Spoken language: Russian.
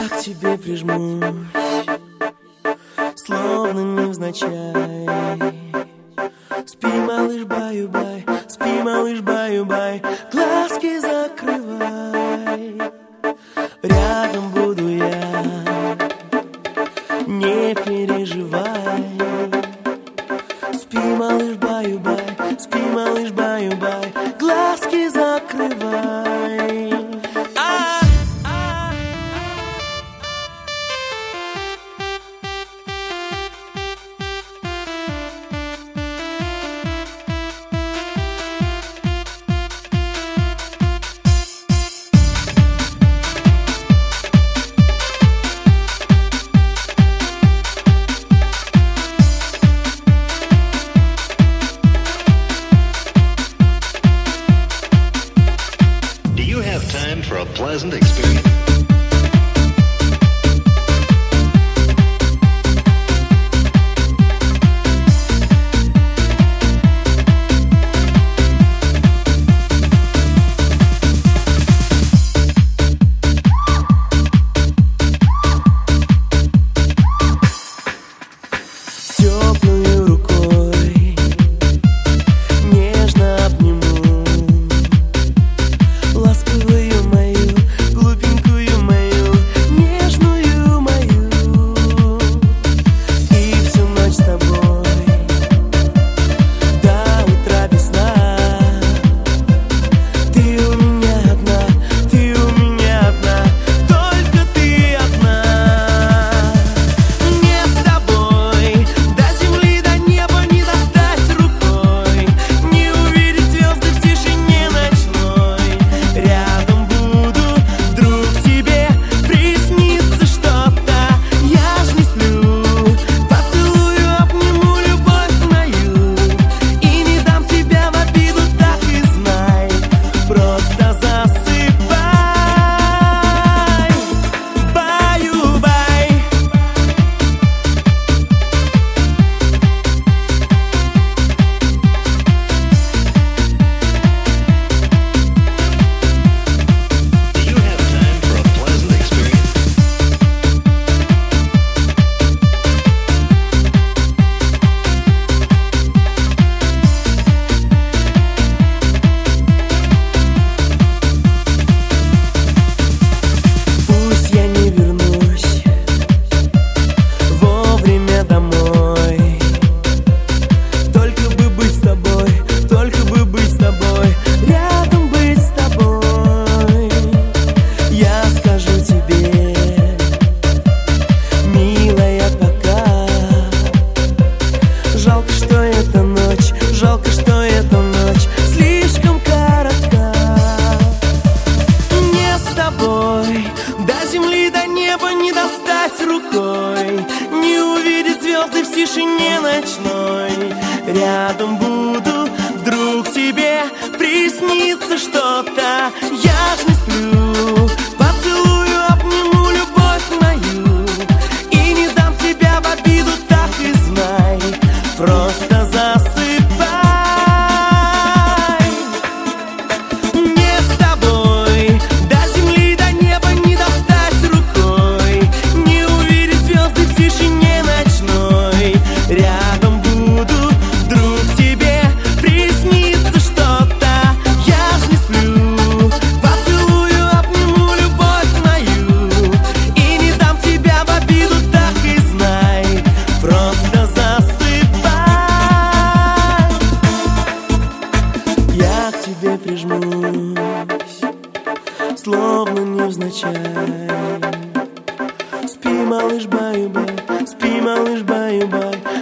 Я к тебе прижмусь, словно невзначай. Спи, малыш, баю-бай, спи, малыш, баю-бай, глазки закрывай. Рядом буду я, не переживай. Спи, малыш, баю-бай, спи, малыш, баю-бай, глазки закрывай. Time for a pleasant experience. Теплую рукой нежно обниму ласковую мою, глупенькую мою, нежную мою. И всю ночь с тобой до утра без сна. Ты у меня одна, ты у меня одна, только ты одна. Мне с тобой до земли, до неба не достать рукой, не увидеть звезды в тишине ночной. Рядом буду, вдруг тебе приснится что-то. Я ж не сплю, поцелую, обниму любовь мою и не дам тебя в обиду, так и знай. Просто засыпай, баю-бай. Do you have time for a pleasant experience? Пусть я не вернусь вовремя домой, только бы быть с тобой, только бы быть с тобой, рядом быть с тобой. Я скажу тебе, милая, пока. Жалко, что эта ночь, жалко, что эта ночь слишком коротка. Мне с тобой до земли, до неба не достать рукой, не увидеть звезды в тишине ночной. Рядом буду, вдруг тебе приснится что-то. Я ж не сплю, поцелую, обниму любовь мою и не дам тебя в обиду, так и знай. Просто засыпай. Мне с тобой до земли, до неба не достать рукой, не увидеть звезды в тишине ночной. Рядом буду, вдруг тебе приснится что-то. Я ж не сплю, поцелую, обниму любовь мою и не дам тебя в обиду, так и знай. Просто засыпай. Я к тебе прижмусь, словно невзначай. Спи, малыш, баю-бай, спи, малыш, баю-бай,